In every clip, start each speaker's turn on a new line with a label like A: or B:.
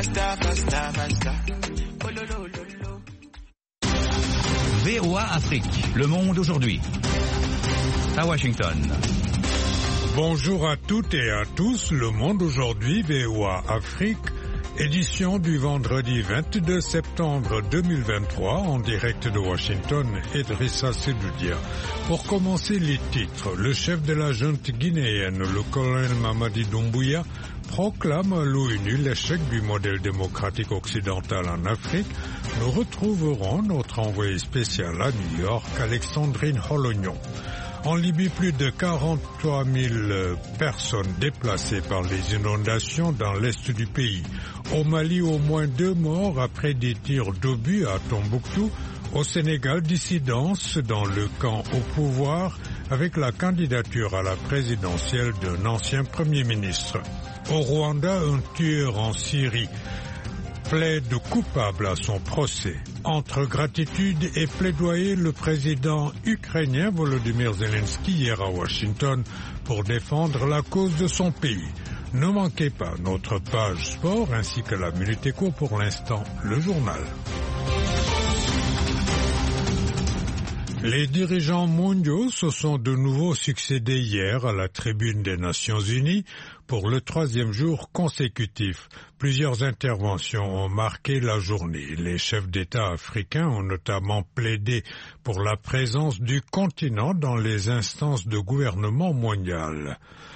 A: VOA Afrique, le monde aujourd'hui. À Washington.
B: Bonjour à toutes et à tous, le monde aujourd'hui, VOA Afrique, édition du vendredi 22 septembre 2023, en direct de Washington, Idrissa Sedoudia. Pour commencer les titres, le chef de la junte guinéenne, le colonel Mamadi Doumbouya, proclame à l'ONU l'échec du modèle démocratique occidental en Afrique. Nous retrouverons notre envoyé spécial à New York, Alexandrine Holognon. En Libye, plus de 43 000 personnes déplacées par les inondations dans l'est du pays. Au Mali, au moins 2 morts après des tirs d'obus à Tombouctou. Au Sénégal, dissidence dans le camp au pouvoir avec la candidature à la présidentielle d'un ancien Premier ministre. Au Rwanda, un tueur en Syrie plaide coupable à son procès. Entre gratitude et plaidoyer, le président ukrainien Volodymyr Zelensky hier à Washington pour défendre la cause de son pays. Ne manquez pas notre page sport ainsi que la Minute Éco. Pour l'instant, le journal. Les dirigeants mondiaux se sont de nouveau succédés hier à la tribune des Nations Unies pour le 3e jour consécutif. Plusieurs interventions ont marqué la journée. Les chefs d'État africains ont notamment plaidé pour la présence du continent dans les instances de gouvernement mondial.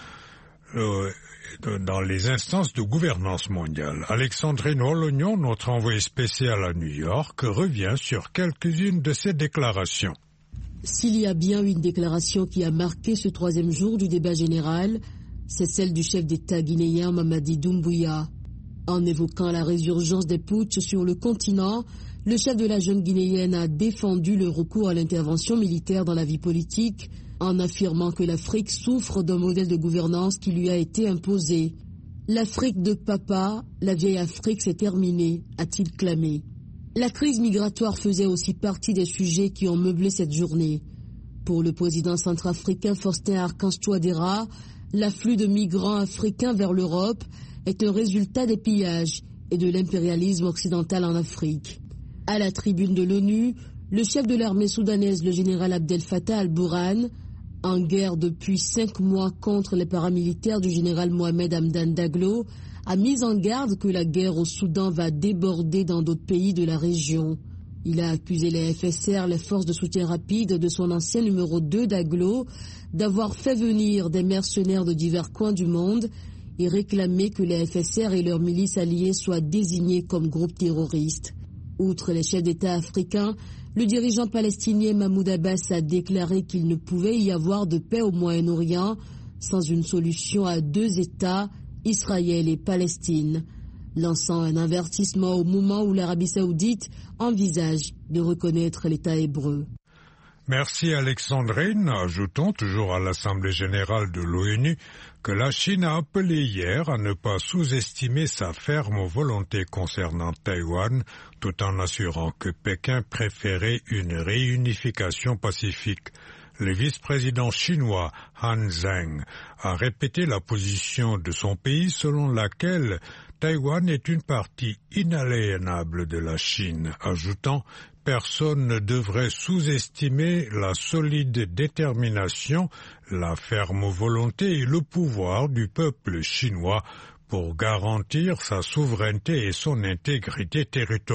B: Dans les instances de gouvernance mondiale. Alexandrine Holognon, notre envoyée spéciale à New York, revient sur quelques-unes de ces déclarations.
C: S'il y a bien une déclaration qui a marqué ce 3e jour du débat général, c'est celle du chef d'État guinéen Mamadi Doumbouya. En évoquant la résurgence des putschs sur le continent, le chef de la junte guinéenne a défendu le recours à l'intervention militaire dans la vie politique, en affirmant que l'Afrique souffre d'un modèle de gouvernance qui lui a été imposé. L'Afrique de papa, la vieille Afrique, s'est terminée, a-t-il clamé. La crise migratoire faisait aussi partie des sujets qui ont meublé cette journée. Pour le président centrafricain Faustin Archange Touadéra, l'afflux de migrants africains vers l'Europe est un résultat des pillages et de l'impérialisme occidental en Afrique. À la tribune de l'ONU, le chef de l'armée soudanaise, le général Abdel Fattah al-Burhan, en guerre depuis 5 mois contre les paramilitaires du général Mohamed Hamdan Daglo, a mis en garde que la guerre au Soudan va déborder dans d'autres pays de la région. Il a accusé les FSR, les forces de soutien rapide de son ancien numéro 2 Daglo, d'avoir fait venir des mercenaires de divers coins du monde et réclamé que les FSR et leurs milices alliées soient désignés comme groupes terroristes. Outre les chefs d'État africains, le dirigeant palestinien Mahmoud Abbas a déclaré qu'il ne pouvait y avoir de paix au Moyen-Orient sans une solution à 2 États, Israël et Palestine, lançant un avertissement au moment où l'Arabie saoudite envisage de reconnaître l'État hébreu.
B: Merci Alexandrine. Ajoutons toujours à l'Assemblée générale de l'ONU que la Chine a appelé hier à ne pas sous-estimer sa ferme volonté concernant Taïwan, tout en assurant que Pékin préférait une réunification pacifique. Le vice-président chinois Han Zheng a répété la position de son pays selon laquelle Taïwan est une partie inaliénable de la Chine, ajoutant « Personne ne devrait sous-estimer la solide détermination, la ferme volonté et le pouvoir du peuple chinois pour garantir sa souveraineté et son intégrité territoriale. »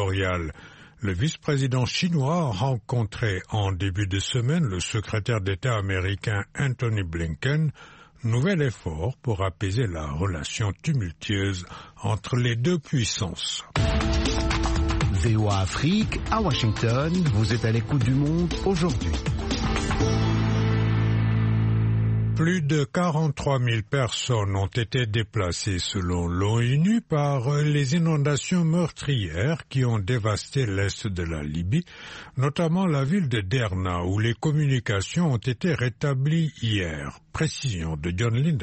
B: Le vice-président chinois a rencontré en début de semaine le secrétaire d'État américain Anthony Blinken, nouvel effort pour apaiser la relation tumultueuse entre les deux puissances.
A: VOA Afrique, à Washington, vous êtes à l'écoute du monde aujourd'hui.
B: Plus de 43 000 personnes ont été déplacées selon l'ONU par les inondations meurtrières qui ont dévasté l'est de la Libye, notamment la ville de Derna où les communications ont été rétablies hier. Précision de John Linden.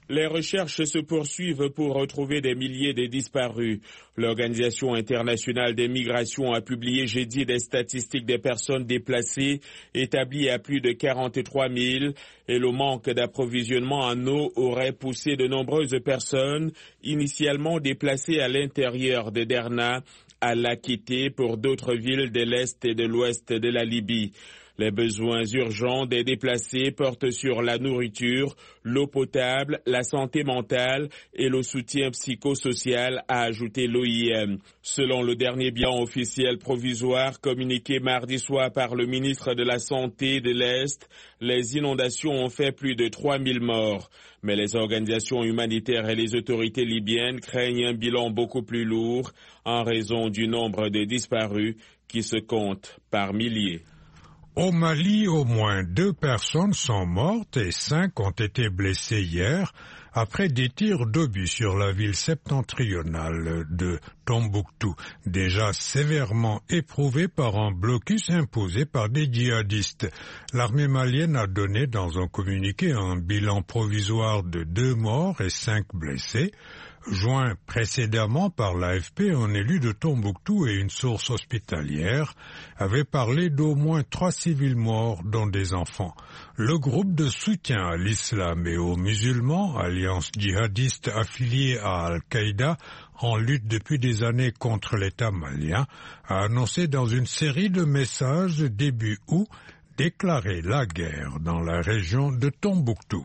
D: Les recherches se poursuivent pour retrouver des milliers de disparus. L'Organisation internationale des migrations a publié jeudi des statistiques des personnes déplacées établies à plus de 43 000 et le manque d'approvisionnement en eau aurait poussé de nombreuses personnes initialement déplacées à l'intérieur de Derna à la quitter pour d'autres villes de l'Est et de l'Ouest de la Libye. Les besoins urgents des déplacés portent sur la nourriture, l'eau potable, la santé mentale et le soutien psychosocial, a ajouté l'OIM. Selon le dernier bilan officiel provisoire communiqué mardi soir par le ministre de la Santé de l'Est, les inondations ont fait plus de 3000 morts. Mais les organisations humanitaires et les autorités libyennes craignent un bilan beaucoup plus lourd en raison du nombre de disparus qui se comptent par milliers.
B: Au Mali, au moins 2 personnes sont mortes et 5 ont été blessées hier après des tirs d'obus sur la ville septentrionale de Tombouctou, déjà sévèrement éprouvée par un blocus imposé par des djihadistes. L'armée malienne a donné dans un communiqué un bilan provisoire de 2 morts et 5 blessés. Joint précédemment par l'AFP, un élu de Tombouctou et une source hospitalière avait parlé d'au moins 3 civils morts, dont des enfants. Le groupe de soutien à l'islam et aux musulmans, alliance djihadiste affiliée à Al-Qaïda, en lutte depuis des années contre l'État malien, a annoncé dans une série de messages début août déclarer la guerre dans la région de Tombouctou.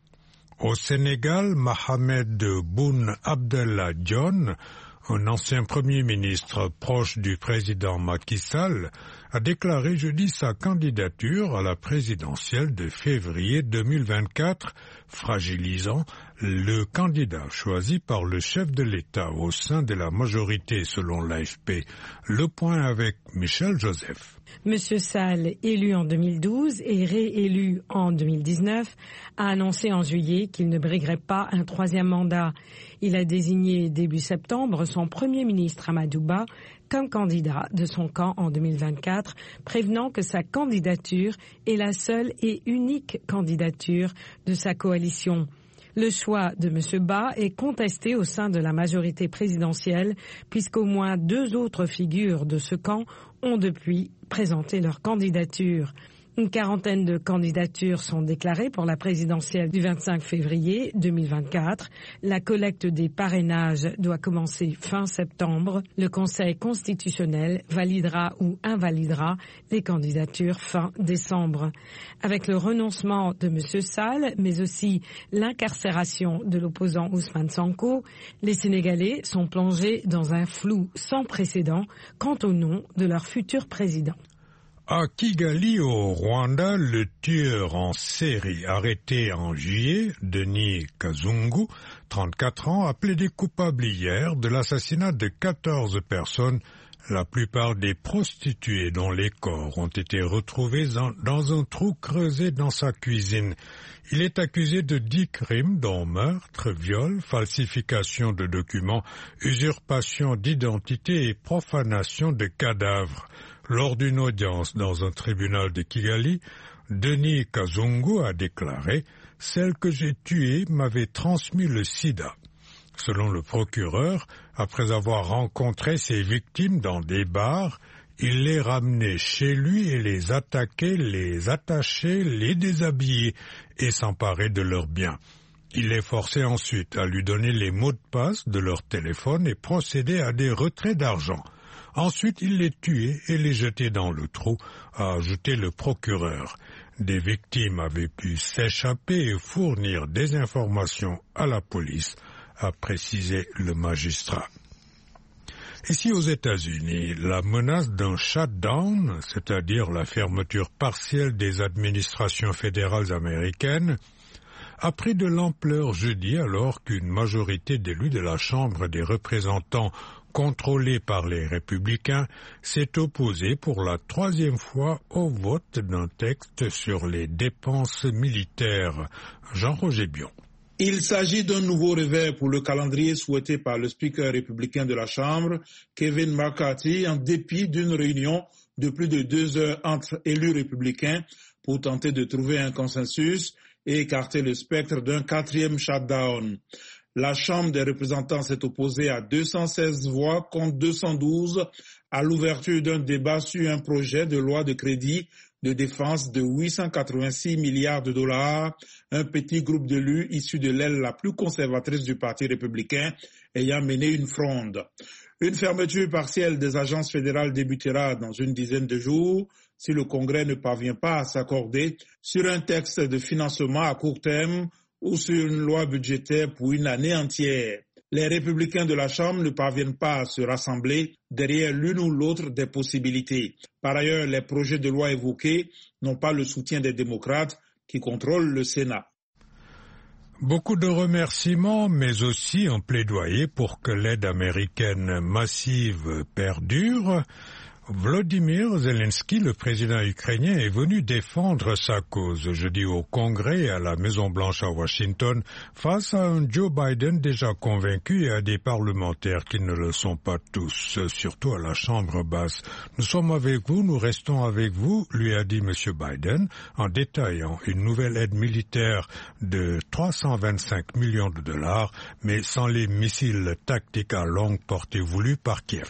B: Au Sénégal, Mohamed Boun Abdallah Dionne, un ancien Premier ministre proche du président Macky Sall, a déclaré jeudi sa candidature à la présidentielle de février 2024, fragilisant le candidat choisi par le chef de l'État au sein de la majorité selon l'AFP. Le point avec Michel Joseph.
E: Monsieur Sall, élu en 2012 et réélu en 2019, a annoncé en juillet qu'il ne briguerait pas un 3e mandat. Il a désigné début septembre son Premier ministre Amadou Ba comme candidat de son camp en 2024, prévenant que sa candidature est la seule et unique candidature de sa coalition. Le choix de M. Ba est contesté au sein de la majorité présidentielle puisqu'au moins 2 autres figures de ce camp ont depuis présenté leur candidature. Une quarantaine de candidatures sont déclarées pour la présidentielle du 25 février 2024. La collecte des parrainages doit commencer fin septembre. Le Conseil constitutionnel validera ou invalidera les candidatures fin décembre. Avec le renoncement de M. Sall, mais aussi l'incarcération de l'opposant Ousmane Sonko, les Sénégalais sont plongés dans un flou sans précédent quant au nom de leur futur président.
B: À Kigali, au Rwanda, le tueur en série arrêté en juillet, Denis Kazungu, 34 ans, a plaidé coupable hier de l'assassinat de 14 personnes, la plupart des prostituées dont les corps ont été retrouvés dans un trou creusé dans sa cuisine. Il est accusé de 10 crimes dont meurtre, viol, falsification de documents, usurpation d'identité et profanation de cadavres. Lors d'une audience dans un tribunal de Kigali, Denis Kazungu a déclaré « Celle que j'ai tuée m'avait transmis le sida ». Selon le procureur, après avoir rencontré ses victimes dans des bars, il les ramenait chez lui et les attaquait, les attachait, les déshabillait et s'emparait de leurs biens. Il les forçait ensuite à lui donner les mots de passe de leur téléphone et procédait à des retraits d'argent. Ensuite, il les tuait et les jetait dans le trou, a ajouté le procureur. Des victimes avaient pu s'échapper et fournir des informations à la police, a précisé le magistrat. Ici aux États-Unis, la menace d'un shutdown, c'est-à-dire la fermeture partielle des administrations fédérales américaines, a pris de l'ampleur jeudi alors qu'une majorité d'élus de la Chambre des représentants contrôlée par les républicains, s'est opposée pour la 3e fois au vote d'un texte sur les dépenses militaires. Jean-Roger Bion.
F: Il s'agit d'un nouveau revers pour le calendrier souhaité par le speaker républicain de la Chambre, Kevin McCarthy, en dépit d'une réunion de plus de 2 heures entre élus républicains pour tenter de trouver un consensus et écarter le spectre d'un 4e shutdown. La Chambre des représentants s'est opposée à 216 voix contre 212 à l'ouverture d'un débat sur un projet de loi de crédit de défense de 886 milliards de dollars, un petit groupe d'élus issus de l'aile la plus conservatrice du Parti républicain ayant mené une fronde. Une fermeture partielle des agences fédérales débutera dans une dizaine de jours si le Congrès ne parvient pas à s'accorder sur un texte de financement à court terme ou sur une loi budgétaire pour une année entière. Les républicains de la Chambre ne parviennent pas à se rassembler derrière l'une ou l'autre des possibilités. Par ailleurs, les projets de loi évoqués n'ont pas le soutien des démocrates qui contrôlent le Sénat.
B: Beaucoup de remerciements, mais aussi un plaidoyer pour que l'aide américaine massive perdure. Volodymyr Zelensky, le président ukrainien, est venu défendre sa cause jeudi au Congrès et à la Maison-Blanche à Washington face à un Joe Biden déjà convaincu et à des parlementaires qui ne le sont pas tous, surtout à la Chambre basse. Nous sommes avec vous, nous restons avec vous, lui a dit M. Biden, en détaillant une nouvelle aide militaire de 325 millions de dollars, mais sans les missiles tactiques à longue portée voulus par Kiev.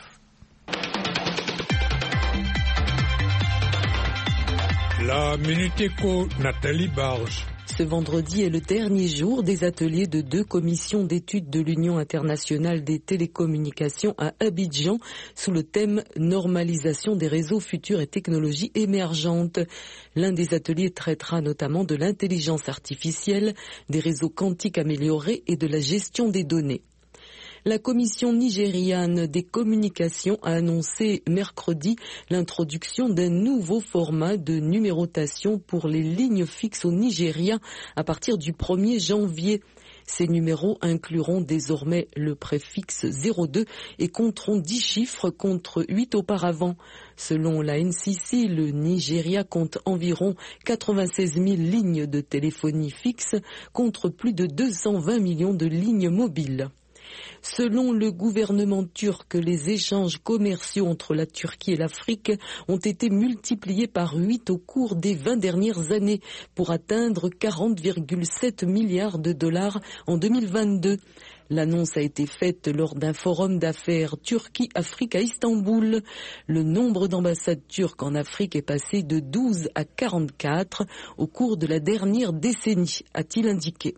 B: La Minute Éco, Nathalie Barge.
G: Ce vendredi est le dernier jour des ateliers de 2 commissions d'études de l'Union internationale des télécommunications à Abidjan sous le thème « Normalisation des réseaux futurs et technologies émergentes ». L'un des ateliers traitera notamment de l'intelligence artificielle, des réseaux quantiques améliorés et de la gestion des données. La Commission nigériane des communications a annoncé mercredi l'introduction d'un nouveau format de numérotation pour les lignes fixes au Nigeria à partir du 1er janvier. Ces numéros incluront désormais le préfixe 02 et compteront 10 chiffres contre 8 auparavant. Selon la NCC, le Nigeria compte environ 96 000 lignes de téléphonie fixe contre plus de 220 millions de lignes mobiles. Selon le gouvernement turc, les échanges commerciaux entre la Turquie et l'Afrique ont été multipliés par 8 au cours des 20 dernières années pour atteindre 40,7 milliards de dollars en 2022. L'annonce a été faite lors d'un forum d'affaires Turquie-Afrique à Istanbul. Le nombre d'ambassades turques en Afrique est passé de 12 à 44 au cours de la dernière décennie, a-t-il indiqué.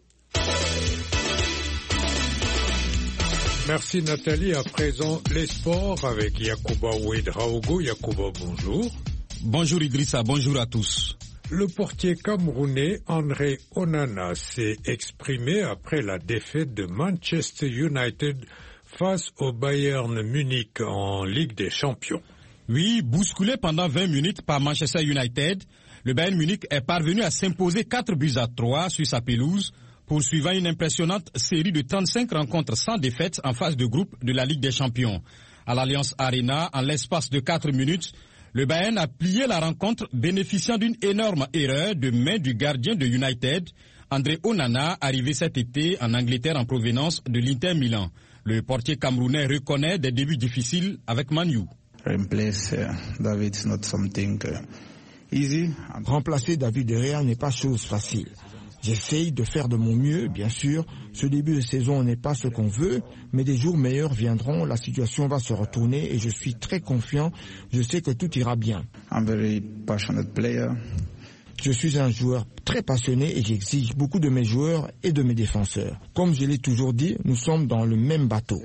B: Merci Nathalie. À présent, les sports avec Yacouba Ouedraogo. Yacouba, bonjour.
H: Bonjour Idrissa, bonjour à tous.
B: Le portier camerounais André Onana s'est exprimé après la défaite de Manchester United face au Bayern Munich en Ligue des Champions.
H: Oui, bousculé pendant 20 minutes par Manchester United, le Bayern Munich est parvenu à s'imposer 4-3 sur sa pelouse, poursuivant une impressionnante série de 35 rencontres sans défaite en phase de groupe de la Ligue des Champions. À l'Allianz Arena, en l'espace de 4 minutes, le Bayern a plié la rencontre bénéficiant d'une énorme erreur de main du gardien de United, André Onana, arrivé cet été en Angleterre en provenance de l'Inter Milan. Le portier camerounais reconnaît des débuts difficiles avec Man U.
I: Remplacer David De Gea n'est pas chose facile. J'essaye de faire de mon mieux, bien sûr. Ce début de saison n'est pas ce qu'on veut, mais des jours meilleurs viendront, la situation va se retourner et je suis très confiant. Je sais que tout ira bien. Je suis un joueur très passionné et j'exige beaucoup de mes joueurs et de mes défenseurs. Comme je l'ai toujours dit, nous sommes dans le même bateau.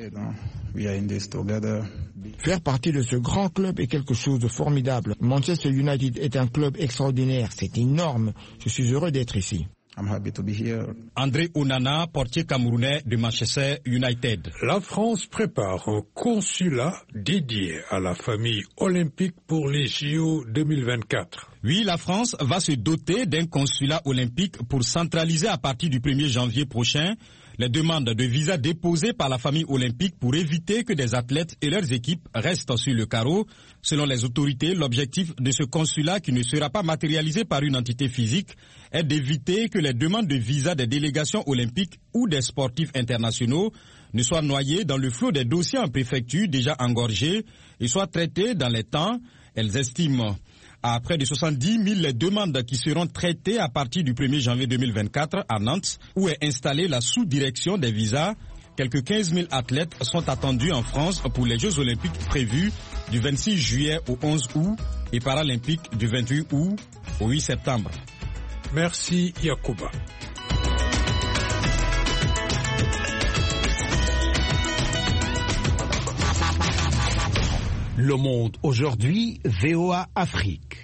I: Faire partie de ce grand club est quelque chose de formidable. Manchester United est un club extraordinaire, c'est énorme. Je suis heureux d'être ici.
H: André Onana, portier camerounais de Manchester United.
B: La France prépare un consulat dédié à la famille olympique pour les JO 2024.
H: Oui, la France va se doter d'un consulat olympique pour centraliser à partir du 1er janvier prochain les demandes de visa déposées par la famille olympique pour éviter que des athlètes et leurs équipes restent sur le carreau. Selon les autorités, l'objectif de ce consulat, qui ne sera pas matérialisé par une entité physique, est d'éviter que les demandes de visa des délégations olympiques ou des sportifs internationaux ne soient noyées dans le flot des dossiers en préfecture déjà engorgés et soient traitées dans les temps. Elles estiment. à près de 70 000 les demandes qui seront traitées à partir du 1er janvier 2024 à Nantes, où est installée la sous-direction des visas. Quelques 15 000 athlètes sont attendus en France pour les Jeux olympiques prévus du 26 juillet au 11 août et paralympiques du 28 août au 8 septembre.
B: Merci Yacouba.
A: Le Monde aujourd'hui, VOA Afrique.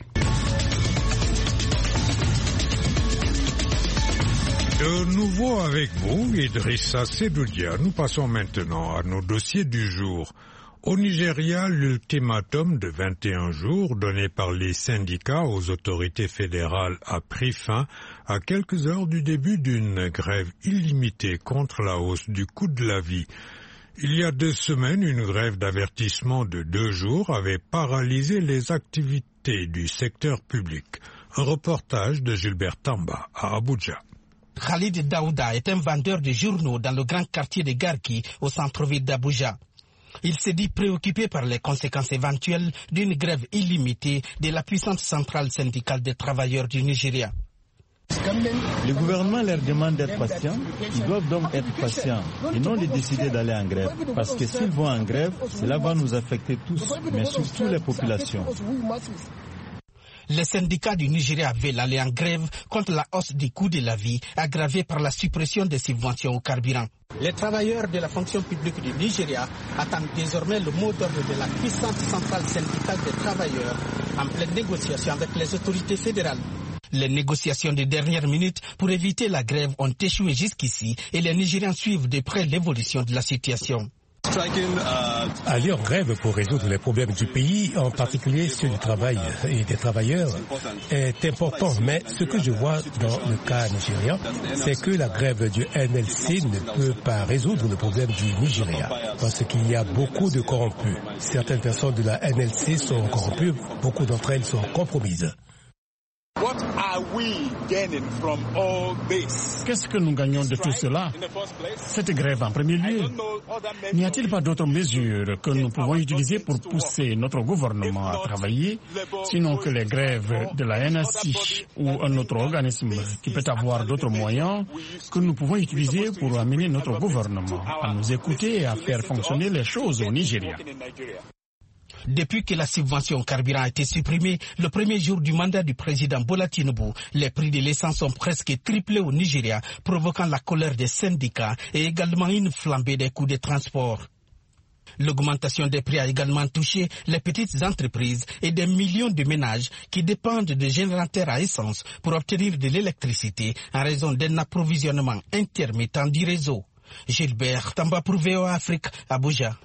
B: De nouveau avec vous, Idrissa Sedoudia. Nous passons maintenant à nos dossiers du jour. Au Nigeria, l'ultimatum de 21 jours donné par les syndicats aux autorités fédérales a pris fin à quelques heures du début d'une grève illimitée contre la hausse du coût de la vie. Il y a 2 semaines, une grève d'avertissement de 2 jours avait paralysé les activités du secteur public. Un reportage de Gilbert Tamba à Abuja.
J: Khalid Daouda est un vendeur de journaux dans le grand quartier de Garki, au centre-ville d'Abuja. Il s'est dit préoccupé par les conséquences éventuelles d'une grève illimitée de la puissante centrale syndicale des travailleurs du Nigeria.
K: Le gouvernement leur demande d'être patients, ils doivent donc être patients et non de décider d'aller en grève. Parce que s'ils vont en grève, cela va nous affecter tous, mais surtout les populations.
J: Les syndicats du Nigeria veulent aller en grève contre la hausse du coût de la vie, aggravée par la suppression des subventions au carburant. Les travailleurs de la fonction publique du Nigeria attendent désormais le mot d'ordre de la puissante centrale syndicale des travailleurs en pleine négociation avec les autorités fédérales. Les négociations de dernière minute pour éviter la grève ont échoué jusqu'ici et les Nigériens suivent de près l'évolution de la situation.
L: Aller en grève pour résoudre les problèmes du pays, en particulier ceux du travail et des travailleurs, est important. Mais ce que je vois dans le cas nigérien, c'est que la grève du NLC ne peut pas résoudre le problème du Nigeria, parce qu'il y a beaucoup de corrompus. Certaines personnes de la NLC sont corrompues, beaucoup d'entre elles sont compromises.
M: Qu'est-ce que nous gagnons de tout cela? Cette grève en premier lieu. N'y a-t-il pas d'autres mesures que nous pouvons utiliser pour pousser notre gouvernement à travailler, sinon que les grèves de la NSC ou un autre organisme qui peut avoir d'autres moyens que nous pouvons utiliser pour amener notre gouvernement à nous écouter et à faire fonctionner les choses au Nigeria?
J: Depuis que la subvention au carburant a été supprimée, le premier jour du mandat du président Bola Tinubu, les prix de l'essence ont presque triplé au Nigeria, provoquant la colère des syndicats et également une flambée des coûts de transport. L'augmentation des prix a également touché les petites entreprises et des millions de ménages qui dépendent de générateurs à essence pour obtenir de l'électricité en raison d'un approvisionnement intermittent du réseau. Gilbert Tamba pour VOA Afrique, Abuja.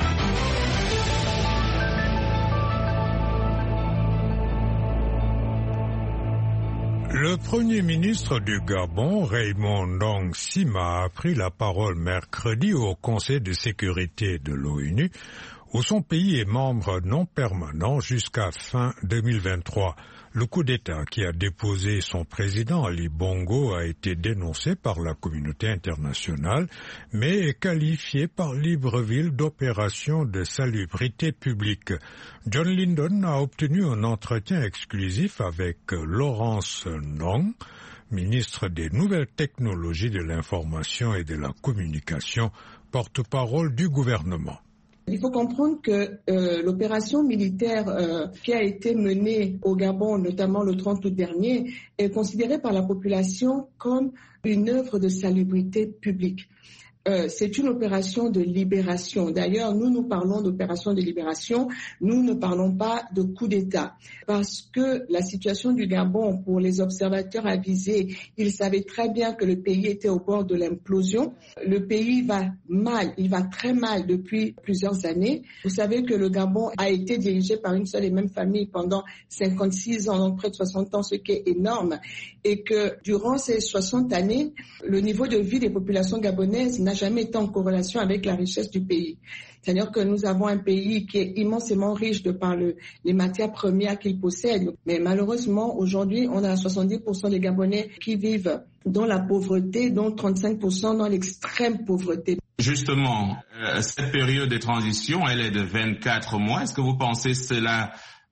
B: Le Premier ministre du Gabon, Raymond Ndong Sima, a pris la parole mercredi au Conseil de sécurité de l'ONU, où son pays est membre non permanent jusqu'à fin 2023. Le coup d'État qui a déposé son président Ali Bongo a été dénoncé par la communauté internationale, mais est qualifié par Libreville d'opération de salubrité publique. John Lyndon a obtenu un entretien exclusif avec Laurence Ndong, ministre des Nouvelles Technologies de l'Information et de la Communication, porte-parole du gouvernement.
N: Il faut comprendre que l'opération militaire qui a été menée au Gabon, notamment le 30 août dernier, est considérée par la population comme une œuvre de salubrité publique. C'est une opération de libération. D'ailleurs, nous parlons d'opération de libération, nous ne parlons pas de coup d'État. Parce que la situation du Gabon, pour les observateurs avisés, ils savaient très bien que le pays était au bord de l'implosion. Le pays va mal, il va très mal depuis plusieurs années. Vous savez que le Gabon a été dirigé par une seule et même famille pendant 56 ans, donc près de 60 ans, ce qui est énorme. Et que durant ces 60 années, le niveau de vie des populations gabonaises n'a jamais été en corrélation avec la richesse du pays. C'est-à-dire que nous avons un pays qui est immensément riche de par les matières premières qu'il possède. Mais malheureusement, aujourd'hui, on a 70% des Gabonais qui vivent dans la pauvreté, dont 35% dans l'extrême pauvreté.
O: Justement, cette période de transition, elle est de 24 mois. Est-ce que vous pensez que cela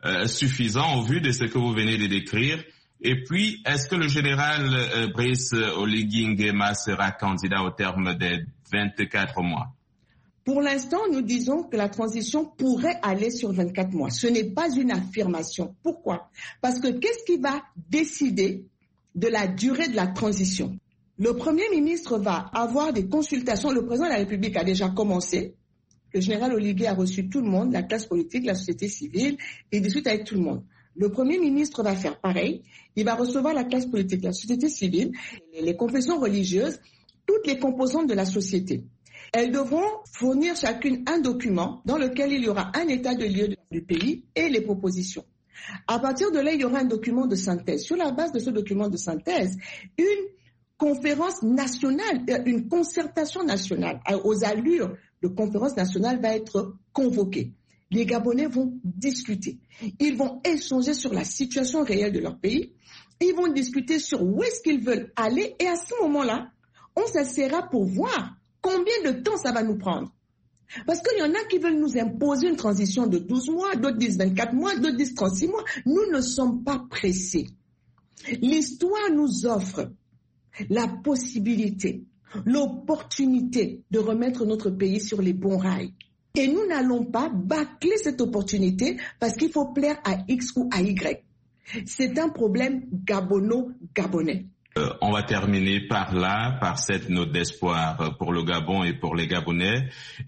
O: suffisant au vu de ce que vous venez de décrire? Et puis, est-ce que le général Brice Oligui Nguema sera candidat au terme des 24 mois?
N: Pour l'instant, nous disons que la transition pourrait aller sur 24 mois. Ce n'est pas une affirmation. Pourquoi? Parce que qu'est-ce qui va décider de la durée de la transition? Le Premier ministre va avoir des consultations. Le président de la République a déjà commencé. Le général Oligui a reçu tout le monde, la classe politique, la société civile, et il discute avec tout le monde. Le Premier ministre va faire pareil. Il va recevoir la classe politique, la société civile, les confessions religieuses, toutes les composantes de la société. Elles devront fournir chacune un document dans lequel il y aura un état de lieu du pays et les propositions. À partir de là, il y aura un document de synthèse. Sur la base de ce document de synthèse, une conférence nationale, une concertation nationale aux allures de conférence nationale va être convoquée. Les Gabonais vont discuter. Ils vont échanger sur la situation réelle de leur pays. Ils vont discuter sur où est-ce qu'ils veulent aller. Et à ce moment-là, on s'asseyra pour voir combien de temps ça va nous prendre. Parce qu'il y en a qui veulent nous imposer une transition de 12 mois, d'autres disent 24 mois, d'autres disent 36 mois. Nous ne sommes pas pressés. L'histoire nous offre la possibilité, l'opportunité de remettre notre pays sur les bons rails. Et nous n'allons pas bâcler cette opportunité parce qu'il faut plaire à X ou à Y. C'est un problème gabono-gabonais.
O: On va terminer par là, par cette note d'espoir pour le Gabon et pour les Gabonais.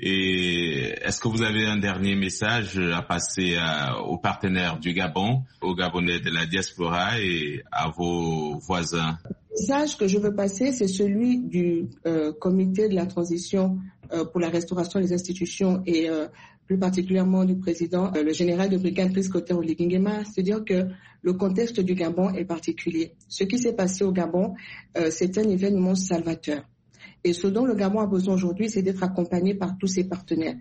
O: Et est-ce que vous avez un dernier message à passer aux partenaires du Gabon, aux Gabonais de la diaspora et à vos voisins?
N: Le message que je veux passer, c'est celui du comité de la transition pour la restauration des institutions et plus particulièrement du président, le général de brigade Brice Oligui Nguema, c'est-à-dire que le contexte du Gabon est particulier. Ce qui s'est passé au Gabon, c'est un événement salvateur. Et ce dont le Gabon a besoin aujourd'hui, c'est d'être accompagné par tous ses partenaires.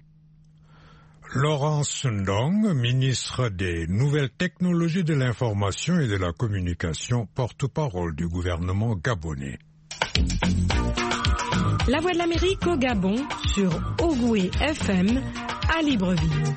B: Laurence Ndong, ministre des Nouvelles Technologies de l'Information et de la Communication, porte-parole du gouvernement gabonais.
E: La Voix de l'Amérique au Gabon sur Ogoué FM à Libreville.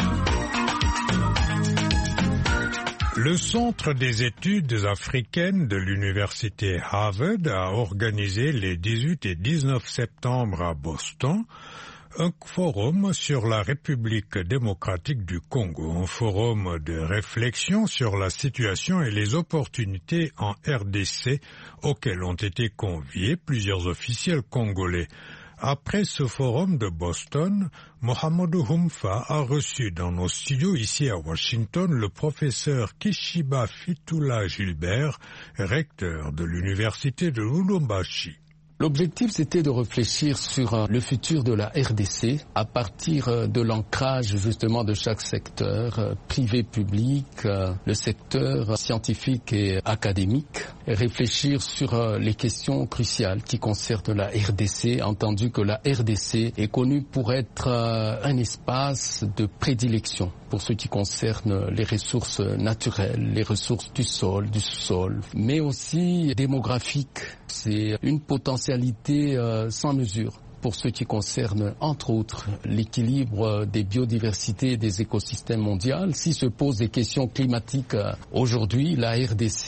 B: Le Centre des études africaines de l'université Harvard a organisé les 18 et 19 septembre à Boston un forum sur la République démocratique du Congo, un forum de réflexion sur la situation et les opportunités en RDC auquel ont été conviés plusieurs officiels congolais. Après ce forum de Boston, Mohamedou Humfa a reçu dans nos studios ici à Washington le professeur Kishiba Fitoula Gilbert, recteur de l'université de Lubumbashi.
P: L'objectif, c'était de réfléchir sur le futur de la RDC à partir de l'ancrage justement de chaque secteur, privé-public, le secteur scientifique et académique, et réfléchir sur les questions cruciales qui concernent la RDC, entendu que la RDC est connue pour être un espace de prédilection pour ce qui concerne les ressources naturelles, les ressources du sol, du sous-sol, mais aussi démographiques. C'est une potentialité sans mesure pour ce qui concerne, entre autres, l'équilibre des biodiversités et des écosystèmes mondiaux. Si se posent des questions climatiques aujourd'hui, la RDC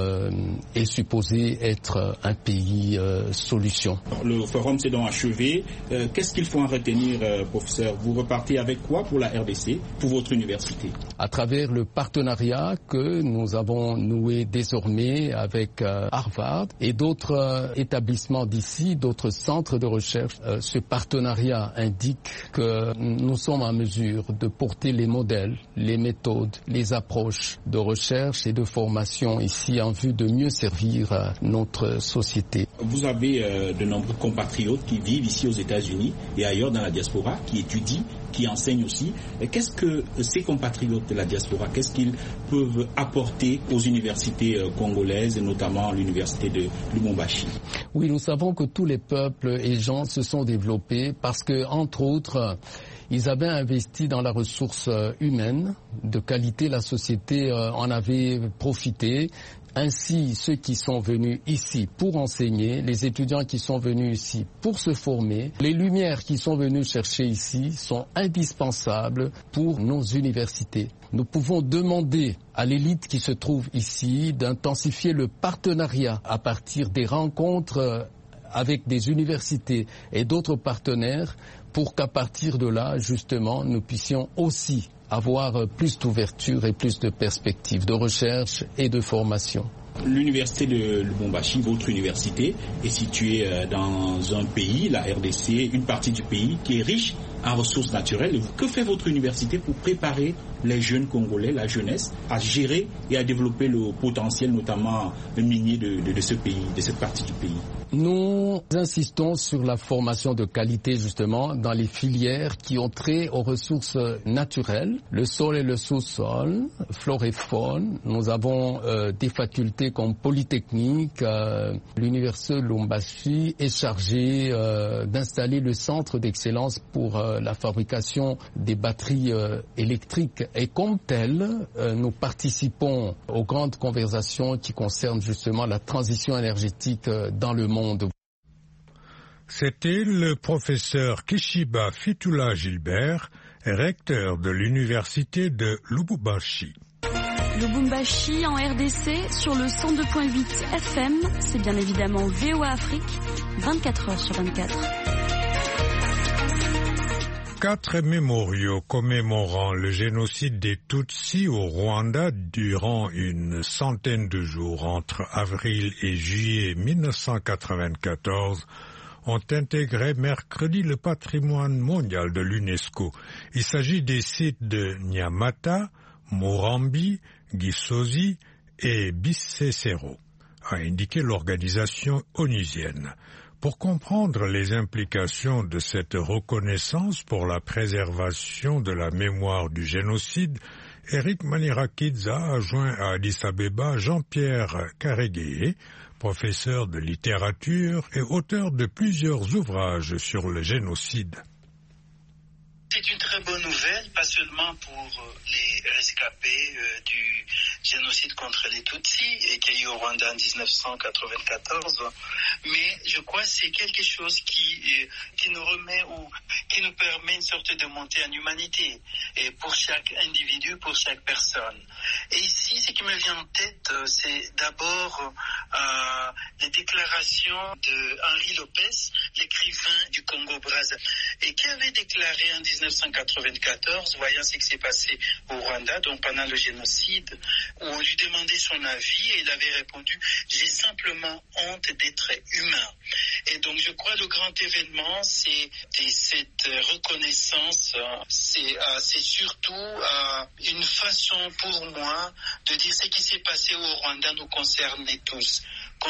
P: est supposée être un pays solution.
Q: Le forum s'est donc achevé. Qu'est-ce qu'il faut en retenir, professeur? Vous repartez avec quoi pour la RDC, pour votre université?
P: À travers le partenariat que nous avons noué désormais avec Harvard et d'autres établissements d'ici, d'autres centres de recherche, ce partenariat indique que nous sommes en mesure de porter les modèles, les méthodes, les approches de recherche et de formation ici en vue de mieux servir notre société.
Q: Vous avez de nombreux compatriotes qui vivent ici aux États-Unis et ailleurs dans la diaspora, qui étudient, qui enseignent aussi. Qu'est-ce que ces compatriotes de la diaspora, qu'est-ce qu'ils peuvent apporter aux universités congolaises et notamment à l'université de Lubumbashi?
P: Oui, nous savons que tous les peuples et gens se sont développés parce que, entre autres, ils avaient investi dans la ressource humaine de qualité. La société en avait profité, Ainsi, ceux qui sont venus ici pour enseigner, les étudiants qui sont venus ici pour se former, les lumières qui sont venues chercher ici sont indispensables pour nos universités. Nous pouvons demander à l'élite qui se trouve ici d'intensifier le partenariat à partir des rencontres avec des universités et d'autres partenaires pour qu'à partir de là, justement, nous puissions aussi avoir plus d'ouverture et plus de perspectives de recherche et de formation.
Q: L'université de Lubumbashi, votre université, est située dans un pays, la RDC, une partie du pays qui est riche en ressources naturelles. Que fait votre université pour préparer les jeunes Congolais, la jeunesse, à gérer et à développer le potentiel, notamment minier de ce pays, de cette partie du pays?
P: Nous insistons sur la formation de qualité justement dans les filières qui ont trait aux ressources naturelles, le sol et le sous-sol, flore et faune. Nous avons des facultés comme Polytechnique. L'université Lubumbashi est chargée d'installer le centre d'excellence pour la fabrication des batteries électriques. Et comme tel, nous participons aux grandes conversations qui concernent justement la transition énergétique dans le monde.
B: C'était le professeur Kishiba Fitula Gilbert, recteur de l'université de Lubumbashi.
R: Lubumbashi en RDC sur le 102.8 FM, c'est bien évidemment VOA Afrique, 24 heures sur 24.
B: 4 mémoriaux commémorant le génocide des Tutsis au Rwanda durant une centaine de jours entre avril et juillet 1994 ont intégré mercredi le patrimoine mondial de l'UNESCO. Il s'agit des sites de Nyamata, Murambi, Gisozi et Bisesero, a indiqué l'organisation onusienne. Pour comprendre les implications de cette reconnaissance pour la préservation de la mémoire du génocide, Eric Manirakidze a joint à Addis Abeba Jean-Pierre Karégué, professeur de littérature et auteur de plusieurs ouvrages sur le génocide.
S: C'est une très bonne nouvelle, pas seulement pour les rescapés du génocide contre les Tutsis et qu'il y a eu au Rwanda en 1994, mais je crois que c'est quelque chose qui nous remet ou qui nous permet une sorte de montée en humanité et pour chaque individu, pour chaque personne. Et ici, ce qui me vient en tête, c'est d'abord les déclarations de Henri Lopez, l'écrivain du Congo-Brazza, et qui avait déclaré en 1994, voyant ce qui s'est passé au Rwanda, donc pendant le génocide, où on lui demandait son avis et il avait répondu « J'ai simplement honte d'être humain ». Et donc je crois que le grand événement, c'est cette reconnaissance, c'est surtout une façon pour moi de dire ce qui s'est passé au Rwanda nous concerne tous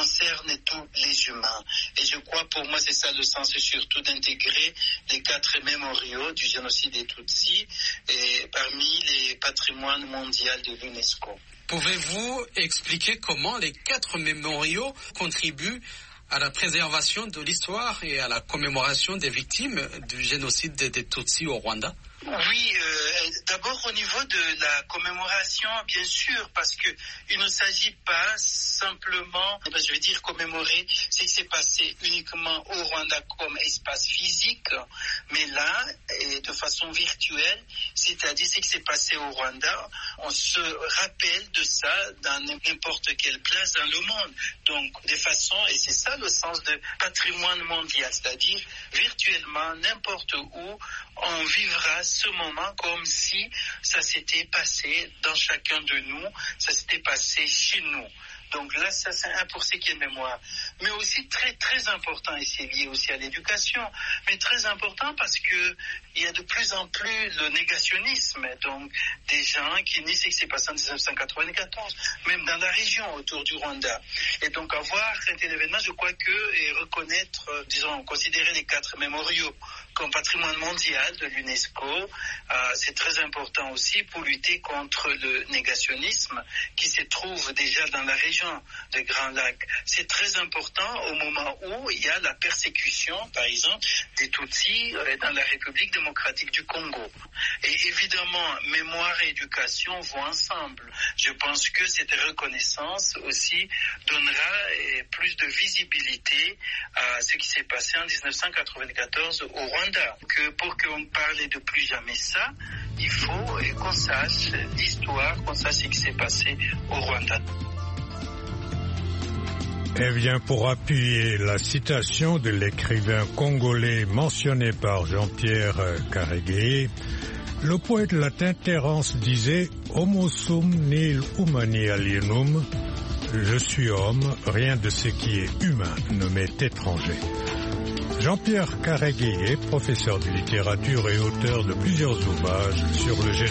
S: les humains. Et je crois pour moi c'est ça le sens, c'est surtout d'intégrer les 4 mémoriaux du génocide des Tutsis et parmi les patrimoines mondiaux de l'UNESCO.
T: Pouvez-vous expliquer comment les 4 mémoriaux contribuent à la préservation de l'histoire et à la commémoration des victimes du génocide des Tutsis au Rwanda?
S: Oui, d'abord au niveau de la commémoration, bien sûr, parce que il ne s'agit pas simplement, je veux dire, commémorer ce qui s'est passé uniquement au Rwanda comme espace physique, mais là, et de façon virtuelle, c'est-à-dire ce qui s'est passé au Rwanda, on se rappelle de ça dans n'importe quelle place dans le monde. Donc, de façon, et c'est ça le sens de patrimoine mondial, c'est-à-dire virtuellement, n'importe où, on vivra ce moment comme si ça s'était passé dans chacun de nous, ça s'était passé chez nous. Donc là, ça c'est un pour ce qui est mémoire. Mais aussi très très important, et c'est lié aussi à l'éducation, mais très important parce que il y a de plus en plus le négationnisme, donc des gens qui nient ce qui s'est passé en 1994, même dans la région autour du Rwanda. Et donc avoir cet événement, je crois que, et reconnaître, disons, considérer les 4 mémoriaux comme patrimoine mondial de l'UNESCO. C'est très important aussi pour lutter contre le négationnisme qui se trouve déjà dans la région des Grands Lacs. C'est très important au moment où il y a la persécution, par exemple, des Tutsis dans la République démocratique du Congo. Et évidemment, mémoire et éducation vont ensemble. Je pense que cette reconnaissance aussi donnera plus de visibilité à ce qui s'est passé en 1994 au Rwanda. Pour qu'on parle de plus jamais ça, il faut qu'on sache l'histoire, qu'on sache ce qui s'est passé au Rwanda.
B: Eh bien, pour appuyer la citation de l'écrivain congolais mentionné par Jean-Pierre Karégué, le poète latin Terence disait « Homo sum nihil humani alienum » « Je suis homme, rien de ce qui est humain ne m'est étranger ». Jean-Pierre Karégué est professeur de littérature et auteur de plusieurs ouvrages sur le